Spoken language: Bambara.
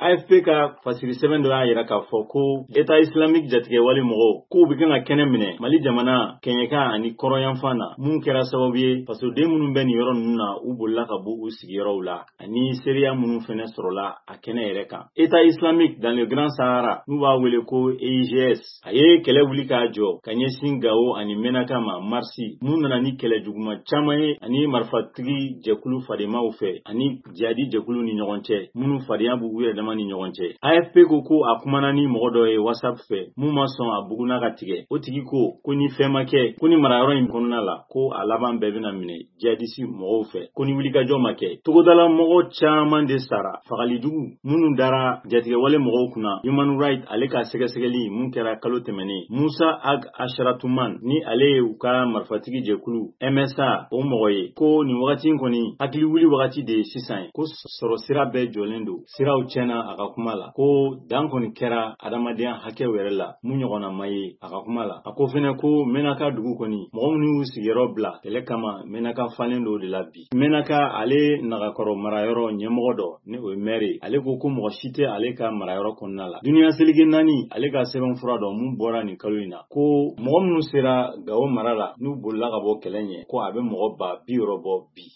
AFP ka fasiri sɛbɛn dɔ y'a yira k'a fɔ ko État islamique jatigɛ wale mɔgɔw k'u bɛ kan ka kɛnɛ minɛ Mali jamana kɛɲɛka ani kɔrɔnyanfan na mun kɛra sababu ye fasoden minnu bɛ nin yɔrɔ ninnu na u bolila ka bɔ u sigiyɔrɔw la ani seereya minnu fɛnɛ sɔrɔla a kɛnɛ yɛrɛ kan. État islamique dans le Grand Sahara n'u b'a wele ko EIGS a ye kɛlɛ wuli k'a jɔ ka ɲɛsin Gao ani Menaka ma marsi mun nana ni kɛlɛ juguman caman ye ani marifatigi jɛkulu fademaw fɛ ani jihadi jɛkulu ni ɲɔgɔn cɛ minnu fadenya b'u yɛrɛ dama ni ɲɔgɔn cɛ. AFP ko a kumana ni mɔgɔ dɔ ye WhatsApp fɛ mun ma sɔn a buguna ka tigɛ. O tigi ko ni fɛn ma kɛ ko ni marayɔrɔ in kɔnɔna la ko a laban bɛɛ bɛna minɛ jihadisi mɔgɔw fɛ ko ni wulikajɔ ma kɛ. Togodala mɔgɔ caman de sara fagalijugu minnu dara jatigɛwale mɔgɔw kunna. Human Rights ale ka sɛgɛsɛgɛli mun kɛra kalo tɛmɛnen Musa Ag Asharatuman ni ale ye u ka marifatigi jɛkulu MSA o mɔgɔ ye ko nin wagati in kɔni hakili wuli wagati de ye sisan ye ko sɔrɔ sira bɛɛ jɔlen don siraw tiɲɛna a ka kuma la ko dan kɔni kɛra adamadenya hakɛw yɛrɛ la mun ɲɔgɔnna ma ye a ka kuma la a ko fɛnɛ ko Menaka dugu kɔni mɔgɔ minnu y'u sigiyɔrɔ bila kɛlɛ kama Menaka falen do de la bi. Menaka ale nagakɔrɔ marayɔrɔ ɲɛmɔgɔ dɔ ni o ye maire ale ko mɔgɔ si tɛ ale ka marayɔrɔ kɔnɔna la. Duniya seligi 4 ale ka sɛbɛn fura dɔ mun bɔra nin kalo in na ko mɔgɔ minnu sera Gao mara la n'u bolila ka bɔ kɛlɛ ɲɛ ko a bɛ mɔgɔ 60,000 bɔ bi.